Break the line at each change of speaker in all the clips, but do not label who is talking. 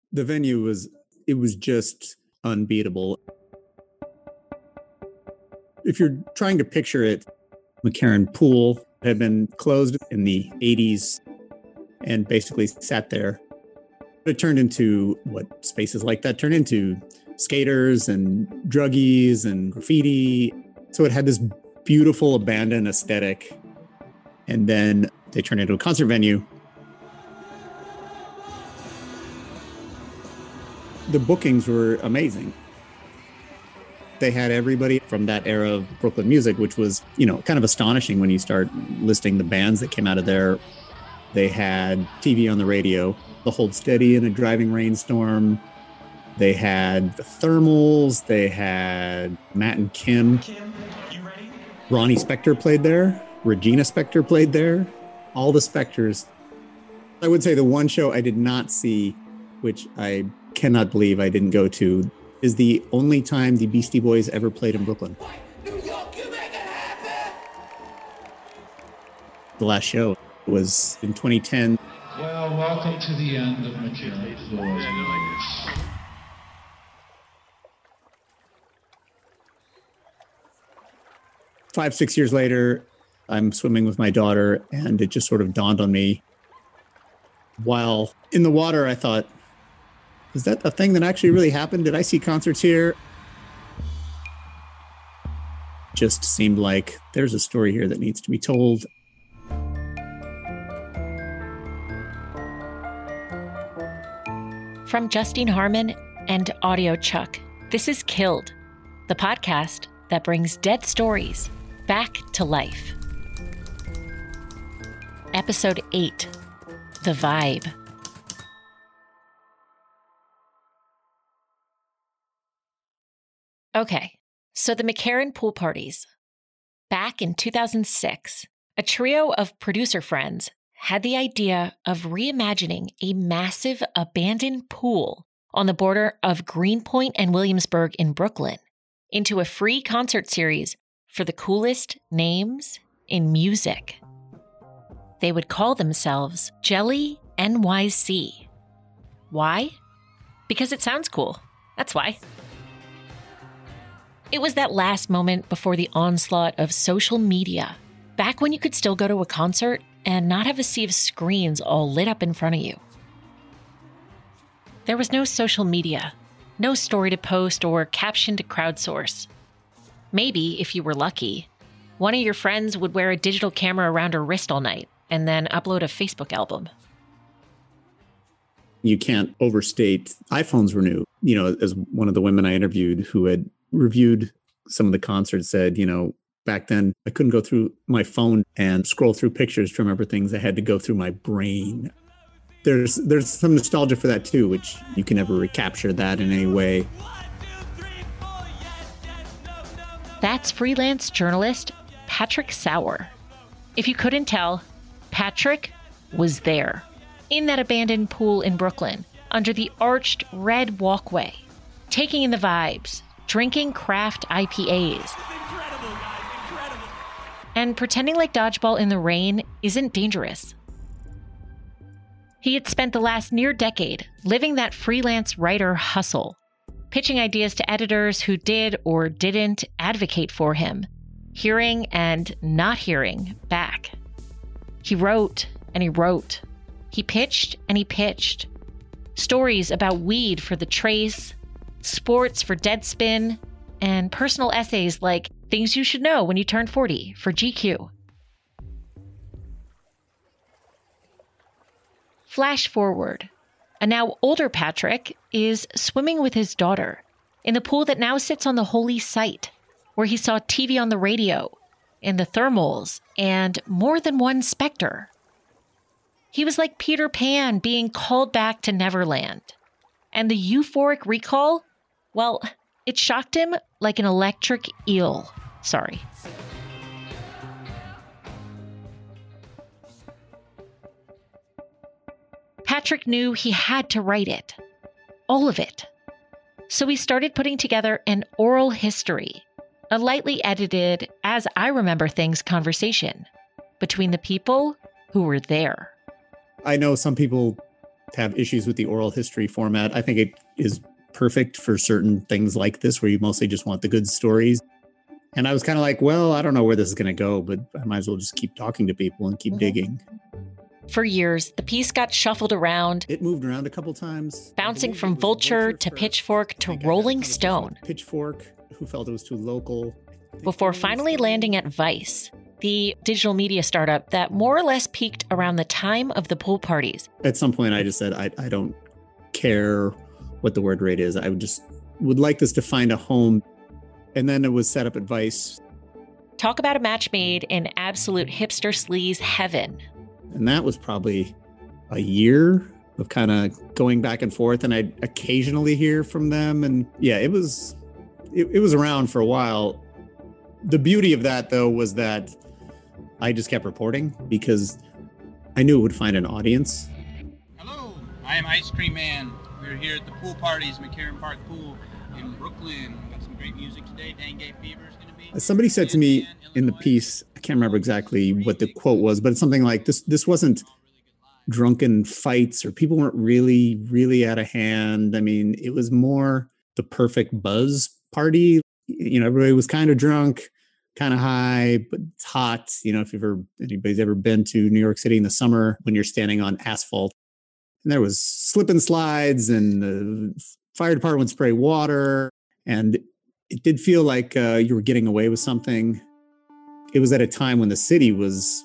The venue was just unbeatable. If you're trying to picture it, McCarran Pool had been closed in the 80s and basically sat there. It turned into what spaces like that turn into: skaters and druggies and graffiti. So it had this beautiful abandoned aesthetic. And then they turned into a concert venue. The bookings were amazing. They had everybody from that era of Brooklyn music, which was, kind of astonishing when you start listing the bands that came out of there. They had TV on the radio, the Hold Steady in a Driving Rainstorm. They had the Thermals. They had Matt and Kim.
Kim, you ready?
Ronnie Spector played there. Regina Spektor played there. All the Spectors. I would say the one show I did not see, which I cannot believe I didn't go to, is the only time the Beastie Boys ever played in Brooklyn.
New York, you make it happen!
The last show was in 2010.
Well, welcome to the end of McCarran Pool.
5-6 years later, I'm swimming with my daughter, and it just sort of dawned on me. While in the water, I thought, is that a thing that actually really happened? Did I see concerts here? Just seemed like there's a story here that needs to be told.
From Justine Harmon and Audio Chuck, this is Killed, the podcast that brings dead stories back to life. Episode 8, The Vibe. Okay, so the McCarran Pool parties. Back in 2006, a trio of producer friends had the idea of reimagining a massive abandoned pool on the border of Greenpoint and Williamsburg in Brooklyn into a free concert series for the coolest names in music. They would call themselves Jelly NYC. Why? Because it sounds cool. That's why. It was that last moment before the onslaught of social media, back when you could still go to a concert and not have a sea of screens all lit up in front of you. There was no social media, no story to post or caption to crowdsource. Maybe, if you were lucky, one of your friends would wear a digital camera around her wrist all night and then upload a Facebook album.
You can't overstate iPhones were new. As one of the women I interviewed who had reviewed some of the concerts said, back then I couldn't go through my phone and scroll through pictures to remember things. I had to go through my brain. There's some nostalgia for that too, which you can never recapture that in any way.
That's freelance journalist Patrick Sauer. If you couldn't tell, Patrick was there, in that abandoned pool in Brooklyn, under the arched red walkway, taking in the vibes, drinking craft IPAs, and pretending like dodgeball in the rain isn't dangerous. He had spent the last near decade living that freelance writer hustle, pitching ideas to editors who did or didn't advocate for him, hearing and not hearing back. He wrote and he wrote. He pitched and he pitched. Stories about weed for The Trace, sports for Deadspin, and personal essays like Things You Should Know When You Turn 40 for GQ. Flash forward. A now older Patrick is swimming with his daughter in the pool that now sits on the holy site, where he saw TV on the radio, and the Thermals, and more than one Spector. He was like Peter Pan being called back to Neverland. And the euphoric recall, well, it shocked him like an electric eel. Sorry. Patrick knew he had to write it. All of it. So he started putting together an oral history, a lightly edited, as I remember things conversation between the people who were there.
I know some people have issues with the oral history format. I think it is perfect for certain things like this, where you mostly just want the good stories. And I was kind of like, well, I don't know where this is going to go, but I might as well just keep talking to people and keep digging.
For years, the piece got shuffled around.
It moved around a couple times.
Bouncing from Vulture to Pitchfork to Rolling Stone.
Pitchfork, who felt it was too local.
Before finally landing at Vice, the digital media startup that more or less peaked around the time of the pool parties.
At some point, I just said, I don't care what the word rate is. I would like this to find a home. And then it was set up at Vice.
Talk about a match made in absolute hipster sleaze heaven.
And that was probably a year of kind of going back and forth. And I'd occasionally hear from them. And yeah, it was around for a while. The beauty of that, though, was that I just kept reporting because I knew it would find an audience.
Hello, I am Ice Cream Man. We're here at the pool parties, McCarran Park Pool in Brooklyn. Got some great music today. Dengue Fever is going to be.
Somebody said to me in the piece, I can't remember exactly what the quote was, but it's something like this wasn't drunken fights or people weren't really, really out of hand. I mean, it was more the perfect buzz party. You know, everybody was kind of drunk, kind of high, but it's hot. You know, if anybody's ever been to New York City in the summer when you're standing on asphalt, and there was slip and slides, and the fire department would spray water, and it did feel like you were getting away with something. It was at a time when the city was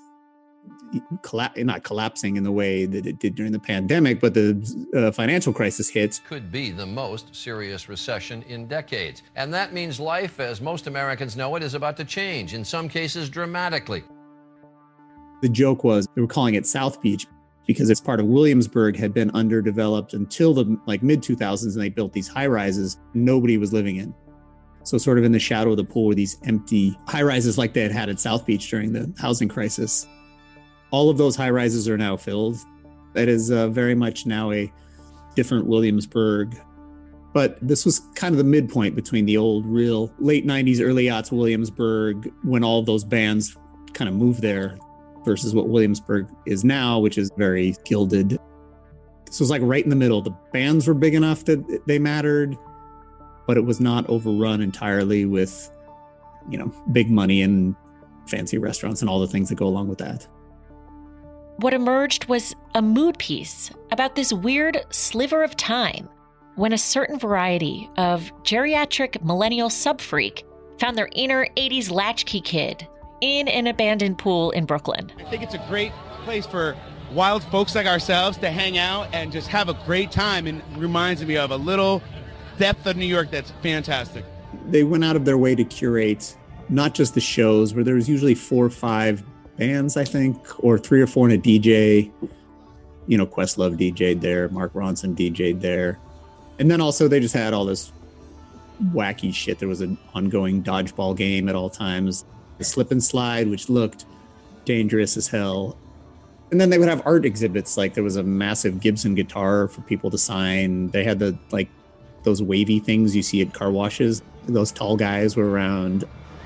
not collapsing in the way that it did during the pandemic, but the financial crisis hit.
Could be the most serious recession in decades. And that means life, as most Americans know it, is about to change, in some cases dramatically.
The joke was they were calling it South Beach because it's part of Williamsburg had been underdeveloped until the mid 2000s, and they built these high rises nobody was living in. So sort of in the shadow of the pool were these empty high rises like they had at South Beach during the housing crisis. All of those high rises are now filled. That is very much now a different Williamsburg. But this was kind of the midpoint between the old, real late 90s, early aughts Williamsburg, when all of those bands kind of moved there, versus what Williamsburg is now, which is very gilded. This was like right in the middle. The bands were big enough that they mattered, but it was not overrun entirely with, you know, big money and fancy restaurants and all the things that go along with that.
What emerged was a mood piece about this weird sliver of time when a certain variety of geriatric millennial sub-freak found their inner 80s latchkey kid in an abandoned pool in Brooklyn.
I think it's a great place for wild folks like ourselves to hang out and just have a great time, and reminds me of a little depth of New York that's fantastic.
They went out of their way to curate not just the shows, where there was usually 4 or 5 bands, I think, or 3 or 4 and a DJ. You know, Questlove DJ'd there, Mark Ronson DJ'd there. And then also they just had all this wacky shit. There was an ongoing dodgeball game at all times. The slip and slide, which looked dangerous as hell. And then they would have art exhibits. Like there was a massive Gibson guitar for people to sign. They had those wavy things you see at car washes. Those tall guys were around.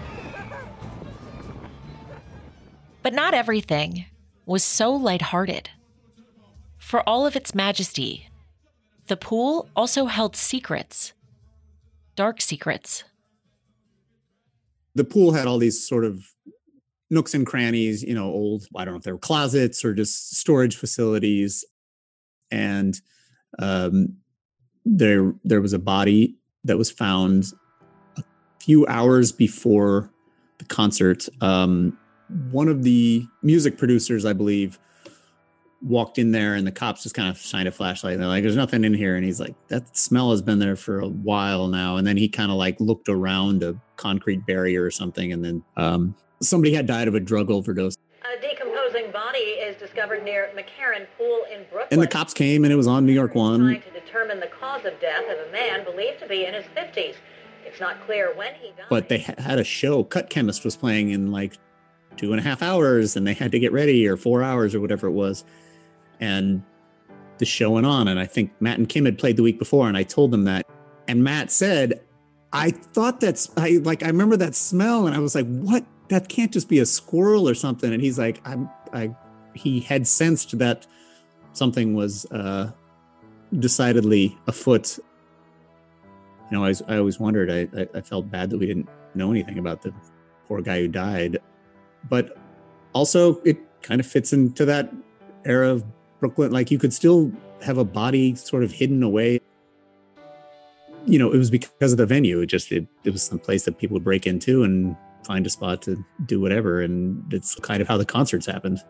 But not everything was so lighthearted. For all of its majesty, the pool also held secrets, dark secrets.
The pool had all these sort of nooks and crannies, you know, old, I don't know if they were closets or just storage facilities. And there was a body that was found a few hours before the concert. One of the music producers, I believe, walked in there, and the cops just kind of shined a flashlight. And they're like, "There's nothing in here." And he's like, "That smell has been there for a while now." And then he kind of like looked around a concrete barrier or something. And then somebody had died of a drug overdose.
A decomposing body is discovered near McCarran Pool in Brooklyn.
And the cops came, and it was on New York One.
Trying to determine the cause of death of a man believed to be in his 50s. It's not clear when he died.
But they had a show. Cut Chemist was playing in like 2.5 hours, and they had to get ready, or 4 hours or whatever it was. And the show went on. And I think Matt and Kim had played the week before, and I told them that. And Matt said, I remember that smell. And I was like, what? That can't just be a squirrel or something. And he's like, he had sensed that something was decidedly afoot. You know, I always wondered, I felt bad that we didn't know anything about the poor guy who died. But also, it kind of fits into that era of Brooklyn. Like, you could still have a body sort of hidden away. You know, it was because of the venue. It was some place that people would break into and find a spot to do whatever. And it's kind of how the concerts happened.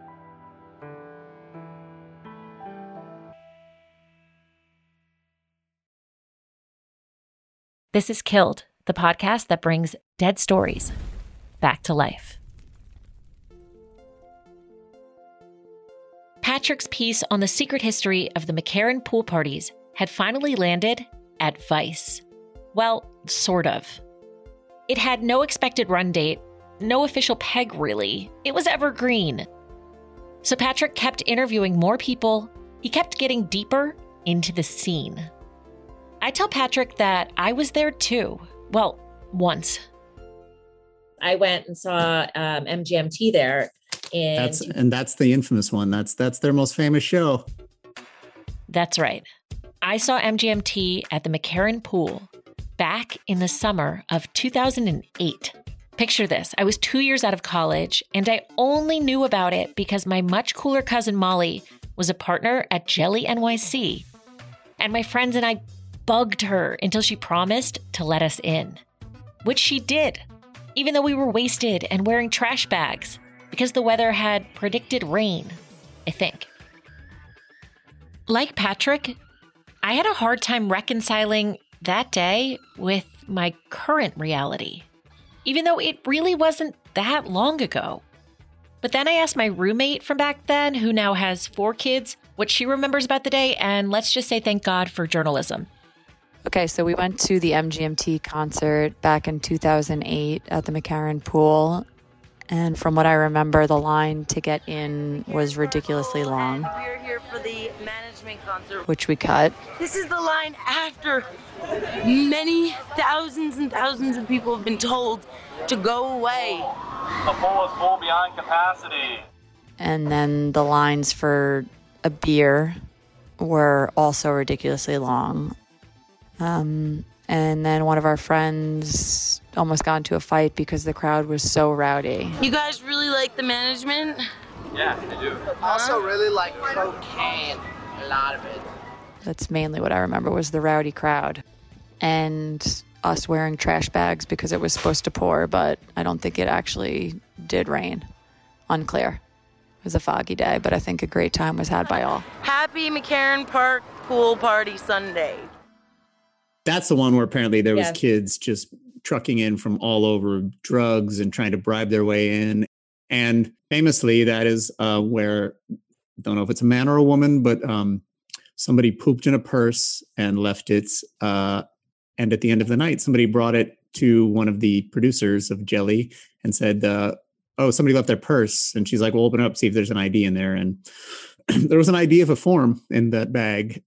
This is Killed, the podcast that brings dead stories back to life. Patrick's piece on the secret history of the McCarran pool parties had finally landed at Vice. Well, sort of. It had no expected run date, no official peg really. It was evergreen. So Patrick kept interviewing more people. He kept getting deeper into the scene. I tell Patrick that I was there too. Well, once.
I went and saw MGMT there.
That's the infamous one. That's their most famous show.
That's right. I saw MGMT at the McCarran Pool back in the summer of 2008. Picture this. I was 2 years out of college, and I only knew about it because my much cooler cousin Molly was a partner at Jelly NYC. And my friends and I bugged her until she promised to let us in, which she did, even though we were wasted and wearing trash bags because the weather had predicted rain, I think. Like Patrick, I had a hard time reconciling that day with my current reality, even though it really wasn't that long ago. But then I asked my roommate from back then, who now has 4 kids, what she remembers about the day, and let's just say thank God for journalism.
Okay, so we went to the MGMT concert back in 2008 at the McCarran Pool. And from what I remember, the line to get in was ridiculously long.
We're here for the management concert,
which we cut.
This is the line after many thousands and thousands of people have been told to go away.
The pool is full beyond capacity.
And then the lines for a beer were also ridiculously long. And then one of our friends almost got into a fight because the crowd was so rowdy.
You guys really like the management?
Yeah, I do.
Also really like cocaine, a lot of it.
That's mainly what I remember was the rowdy crowd. And us wearing trash bags because it was supposed to pour, but I don't think it actually did rain. Unclear. It was a foggy day, but I think a great time was had by all.
Happy McCarran Park Pool Party Sunday.
That's the one where apparently there was kids just trucking in from all over, drugs and trying to bribe their way in. And famously, that is where, don't know if it's a man or a woman, but somebody pooped in a purse and left it. And at the end of the night, somebody brought it to one of the producers of Jelly and said, oh, somebody left their purse. And she's like, well, open it up, see if there's an ID in there. And there was an ID of a form in that bag.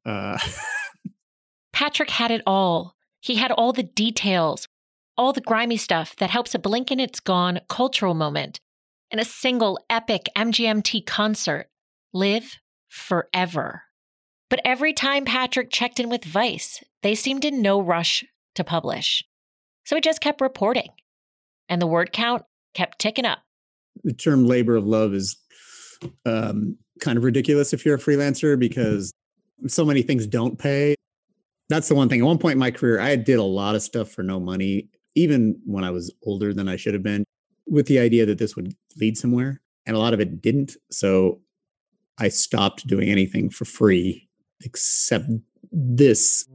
Patrick had it all. He had all the details, all the grimy stuff that helps a blink and it's gone cultural moment in a single epic MGMT concert live forever. But every time Patrick checked in with Vice, they seemed in no rush to publish. So he just kept reporting. And the word count kept ticking up.
The term labor of love is kind of ridiculous if you're a freelancer because so many things don't pay. That's the one thing. At one point in my career, I did a lot of stuff for no money, even when I was older than I should have been, with the idea that this would lead somewhere. And a lot of it didn't. So I stopped doing anything for free except this.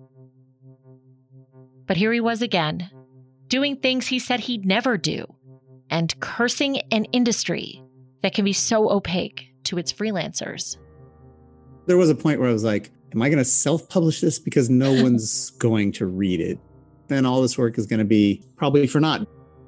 But here he was again, doing things he said he'd never do, and cursing an industry that can be so opaque to its freelancers.
There was a point where I was like, am I going to self-publish this because no one's going to read it? Then all this work is going to be probably for naught.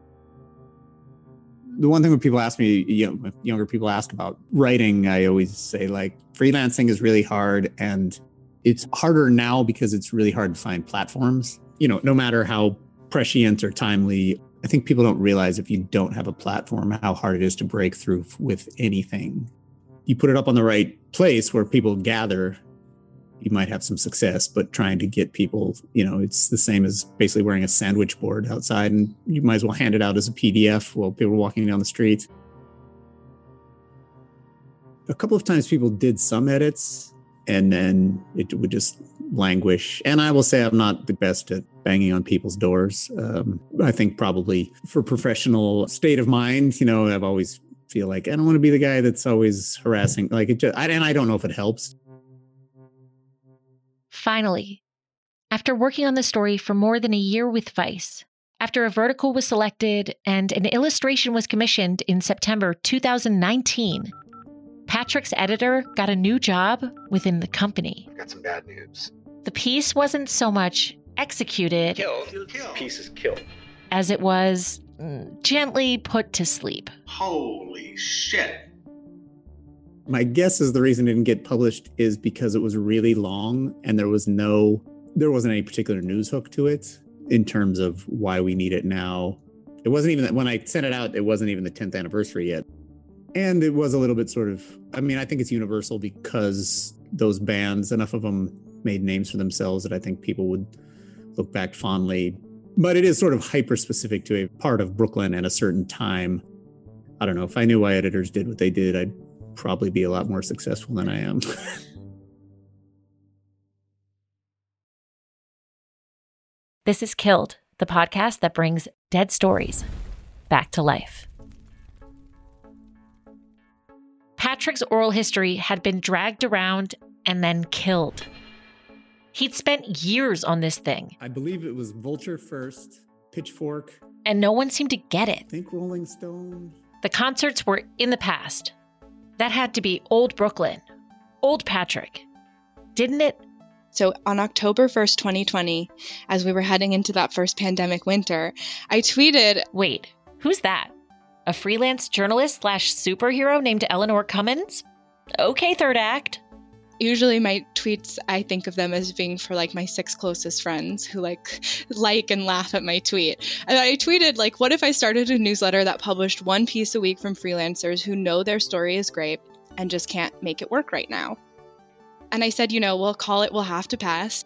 The one thing when people ask me, if younger people ask about writing, I always say like freelancing is really hard, and it's harder now because it's really hard to find platforms. No matter how prescient or timely, I think people don't realize if you don't have a platform, how hard it is to break through with anything. You put it up on the right place where people gather, you might have some success, but trying to get people, it's the same as basically wearing a sandwich board outside, and you might as well hand it out as a PDF while people are walking down the street. A couple of times people did some edits, and then it would just languish. And I will say I'm not the best at banging on people's doors. I think probably for professional state of mind, I've always feel like I don't want to be the guy that's always harassing. Like it just, and I don't know if it helps.
Finally, after working on the story for more than a year with Vice, after a vertical was selected and an illustration was commissioned in September 2019, Patrick's editor got a new job within the company.
Got some bad news.
The piece wasn't so much executed,
Piece is killed,
as it was gently put to sleep.
Holy shit.
My guess is the reason it didn't get published is because it was really long and there wasn't any particular news hook to it in terms of why we need it now. It wasn't even that when I sent it out, it wasn't even the 10th anniversary yet. And it was a little bit I think it's universal because those bands, enough of them made names for themselves that I think people would look back fondly. But it is sort of hyper-specific to a part of Brooklyn and a certain time. I don't know. If I knew why editors did what they did, I'd probably be a lot more successful than I am.
This is Killed, the podcast that brings dead stories back to life. Patrick's oral history had been dragged around and then killed. He'd spent years on this thing.
I believe it was Vulture first, Pitchfork.
And no one seemed to get it.
I think Rolling Stone.
The concerts were in the past. That had to be old Brooklyn. Old Patrick. Didn't it?
So on October 1st, 2020, as we were heading into that first pandemic winter, I tweeted...
Wait, who's that? A freelance journalist / superhero named Eleanor Cummins? Okay, third act.
Usually my tweets, I think of them as being for my 6 closest friends who like and laugh at my tweet. And I tweeted what if I started a newsletter that published one piece a week from freelancers who know their story is great and just can't make it work right now. And I said, we'll call it We'll Have to Pass.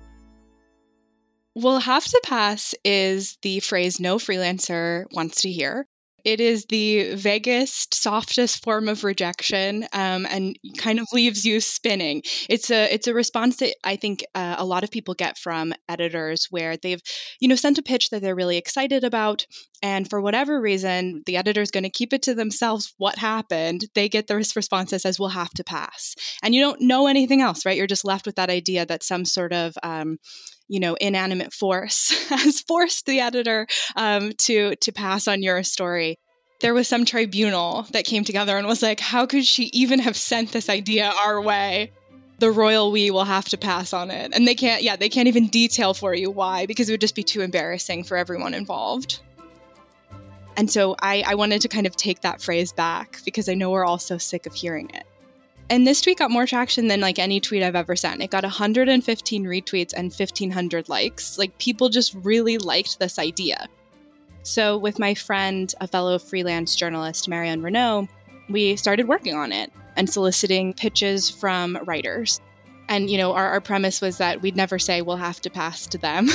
We'll have to pass is the phrase no freelancer wants to hear. It is the vaguest, softest form of rejection, and kind of leaves you spinning. It's a response that I think a lot of people get from editors where they've, sent a pitch that they're really excited about, and for whatever reason, the editor's going to keep it to themselves what happened. They get this response that says, we'll have to pass. And you don't know anything else, right? You're just left with that idea that some sort of inanimate force has forced the editor to pass on your story. There was some tribunal that came together and was like, how could she even have sent this idea our way? The royal we will have to pass on it. And they can't even detail for you why, because it would just be too embarrassing for everyone involved. And so I wanted to kind of take that phrase back because I know we're all so sick of hearing it. And this tweet got more traction than any tweet I've ever sent. It got 115 retweets and 1,500 likes. People just really liked this idea. So with my friend, a fellow freelance journalist, Marianne Renaud, we started working on it and soliciting pitches from writers. And, our premise was that we'd never say we'll have to pass to them.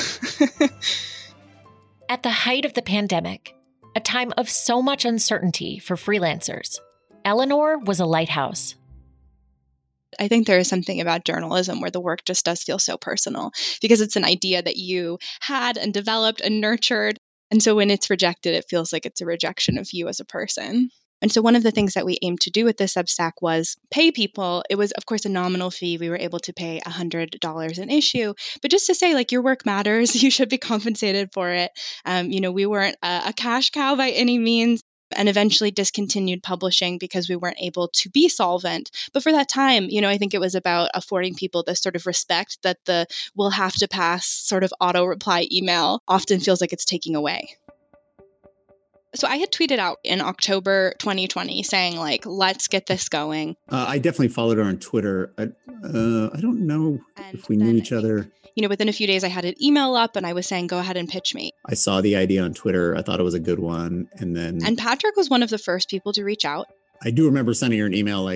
At the height of the pandemic, a time of so much uncertainty for freelancers, Eleanor was a lighthouse.
I think there is something about journalism where the work just does feel so personal because it's an idea that you had and developed and nurtured. And so when it's rejected, it feels like it's a rejection of you as a person. And so one of the things that we aimed to do with this Substack was pay people. It was, of course, a nominal fee. We were able to pay $100 an issue. But just to say, your work matters. You should be compensated for it. We weren't a cash cow by any means. And eventually discontinued publishing because we weren't able to be solvent. But for that time, I think it was about affording people the sort of respect that the we'll have to pass sort of auto reply email often feels like it's taking away. So I had tweeted out in October 2020 saying let's get this going.
I definitely followed her on Twitter. I don't know if we knew each other.
Within a few days I had an email up and I was saying, go ahead and pitch me.
I saw the idea on Twitter. I thought it was a good one. And Patrick
was one of the first people to reach out.
I do remember sending her an email I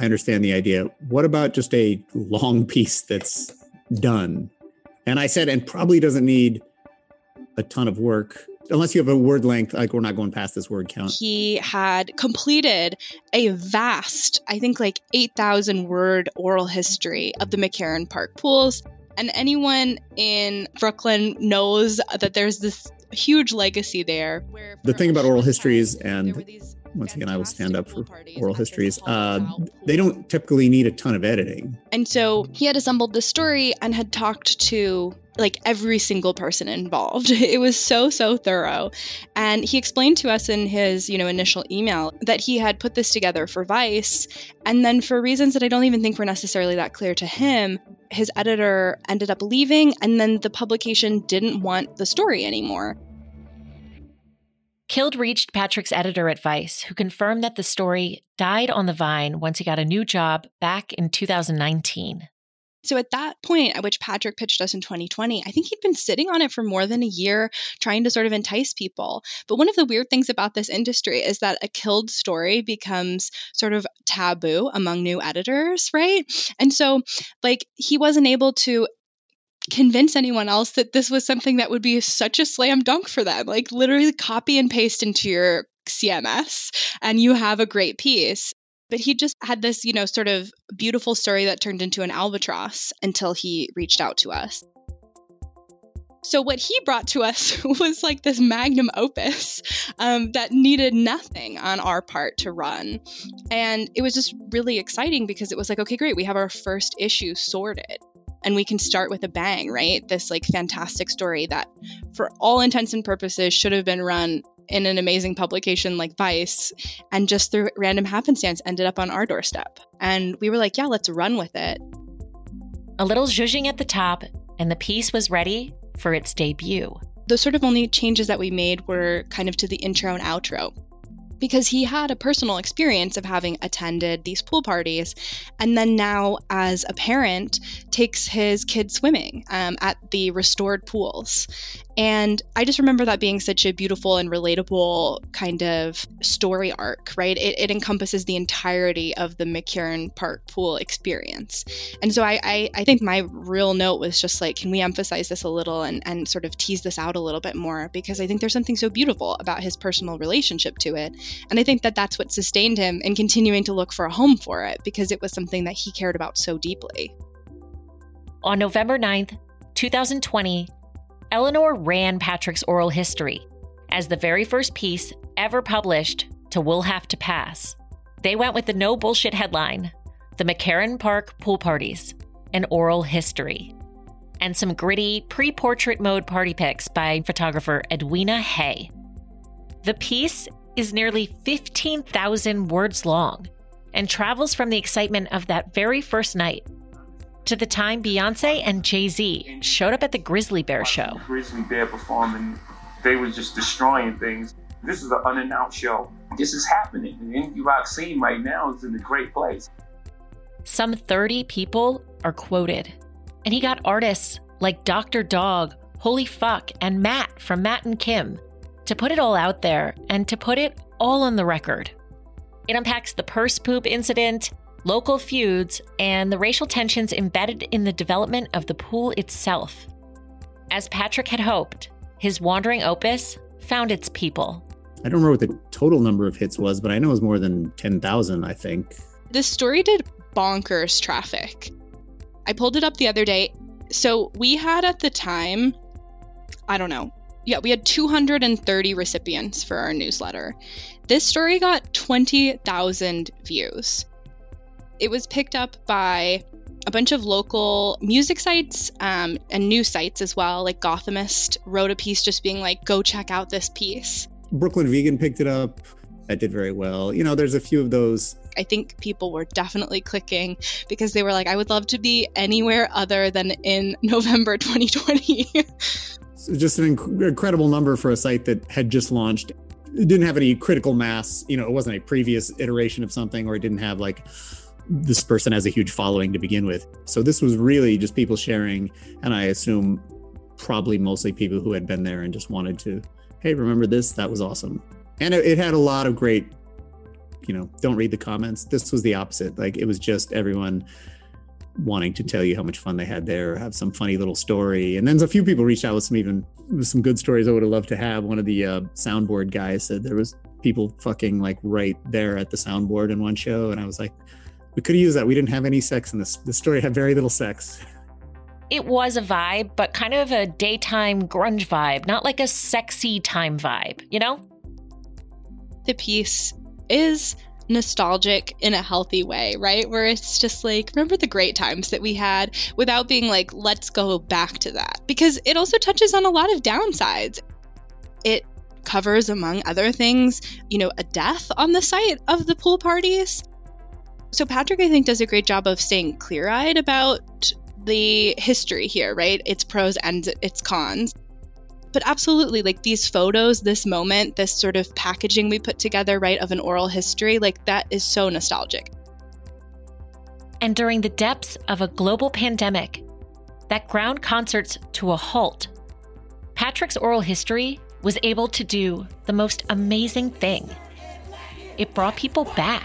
I understand the idea. What about just a long piece that's done? And I said, and probably doesn't need a ton of work, unless you have a word length, like we're not going past this word count.
He had completed a vast, I think like 8,000 word oral history of the McCarren Park pools. And anyone in Brooklyn knows that there's this huge legacy there.
The thing about oral histories, and once again, I will stand up for oral histories, they don't typically need a ton of editing.
And so he had assembled this story and had talked to like every single person involved. It was so thorough. And he explained to us in his, initial email that he had put this together for Vice. And then for reasons that I don't even think were necessarily that clear to him, his editor ended up leaving, and then the publication didn't want the story anymore.
Kild reached Patrick's editor at Vice, who confirmed that the story died on the vine once he got a new job back in 2019.
So at that point at which Patrick pitched us in 2020, I think he'd been sitting on it for more than a year, trying to sort of entice people. But one of the weird things about this industry is that a Kild story becomes sort of taboo among new editors, right? And so, he wasn't able to convince anyone else that this was something that would be such a slam dunk for them. Literally copy and paste into your CMS and you have a great piece. But he just had this, sort of beautiful story that turned into an albatross until he reached out to us. So what he brought to us was this magnum opus that needed nothing on our part to run. And it was just really exciting because it was okay, great, we have our first issue sorted. And we can start with a bang, right? This fantastic story that for all intents and purposes should have been run in an amazing publication like Vice, and just through random happenstance ended up on our doorstep. And we were like, yeah, let's run with it.
A little zhuzhing at the top, and the piece was ready for its debut.
The sort of only changes that we made were kind of to the intro and outro, because he had a personal experience of having attended these pool parties, and then now as a parent takes his kids swimming at the restored pools. And I just remember that being such a beautiful and relatable kind of story arc, right? It encompasses the entirety of the McCarren Park pool experience. And so I think my real note was just can we emphasize this a little and sort of tease this out a little bit more? Because I think there's something so beautiful about his personal relationship to it. And I think that that's what sustained him in continuing to look for a home for it, because it was something that he cared about so deeply.
On November 9th, 2020, Eleanor ran Patrick's oral history as the very first piece ever published to We'll Have to Pass. They went with the no bullshit headline, The McCarren Park Pool Parties, an Oral History, and some gritty pre-portrait mode party pics by photographer Edwina Hay. The piece is nearly 15,000 words long and travels from the excitement of that very first night to the time Beyonce and Jay-Z showed up at the Grizzly Bear show.
Grizzly Bear performing, they were just destroying things. This is an unannounced show. This is happening. The indie rock scene right now is in a great place.
Some 30 people are quoted, and he got artists like Dr. Dog, Holy Fuck, and Matt from Matt and Kim to put it all out there and to put it all on the record. It unpacks the purse poop incident, local feuds, and the racial tensions embedded in the development of the pool itself. As Patrick had hoped, his wandering opus found its people.
I don't remember what the total number of hits was, but I know it was more than 10,000, I think.
This story did bonkers traffic. I pulled it up the other day. So we had at the time, we had 230 recipients for our newsletter. This story got 20,000 views. It was picked up by a bunch of local music sites and news sites as well. Gothamist wrote a piece just being go check out this piece.
Brooklyn Vegan picked it up. That did very well. There's a few of those.
I think people were definitely clicking because they were I would love to be anywhere other than in November 2020.
So just an incredible number for a site that had just launched. It didn't have any critical mass. It wasn't a previous iteration of something, or it didn't have this person has a huge following to begin with. So this was really just people sharing, and I assume probably mostly people who had been there and just wanted to, hey, remember this? That was awesome. And it had a lot of great don't read the comments. This was the opposite. Like, it was just everyone wanting to tell you how much fun they had there, or have some funny little story. And then a few people reached out with some good stories I would have loved to have. One of the soundboard guys said there was people fucking like right there at the soundboard in one show. And I was like, we could have used that. We didn't have any sex in this. The story had very little sex.
It was a vibe, but kind of a daytime grunge vibe, not like a sexy time vibe, you know?
The piece is nostalgic in a healthy way, right? Where it's just like, remember the great times that we had, without being like, let's go back to that. Because it also touches on a lot of downsides. It covers, among other things, a death on the site of the pool parties. So Patrick, I think, does a great job of staying clear-eyed about the history here, right? Its pros and its cons. But absolutely, like, these photos, this moment, this sort of packaging we put together, right, of an oral history, like, that is so nostalgic.
And during the depths of a global pandemic that ground concerts to a halt, Patrick's oral history was able to do the most amazing thing. It brought people back.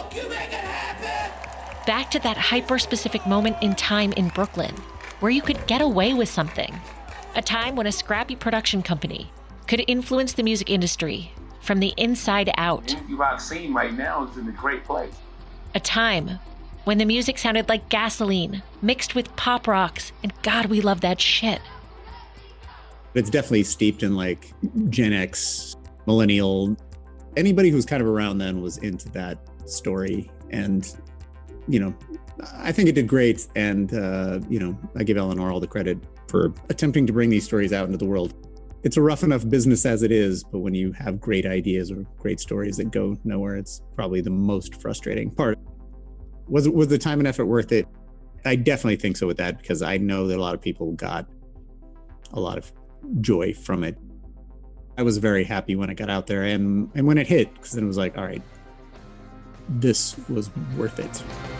Back to that hyper-specific moment in time in Brooklyn, where you could get away with something. A time when a scrappy production company could influence the music industry from the inside out.
The indie rock scene right now is in a great place.
A time when the music sounded like gasoline mixed with pop rocks, and God, we love that shit.
It's definitely steeped in like Gen X, millennial. Anybody who's kind of around then was into that story. And, I think it did great. And, I give Eleanor all the credit for attempting to bring these stories out into the world. It's a rough enough business as it is, but when you have great ideas or great stories that go nowhere, it's probably the most frustrating part. Was the time and effort worth it? I definitely think so with that, because I know that a lot of people got a lot of joy from it. I was very happy when it got out there and when it hit, because then it was like, all right, this was worth it.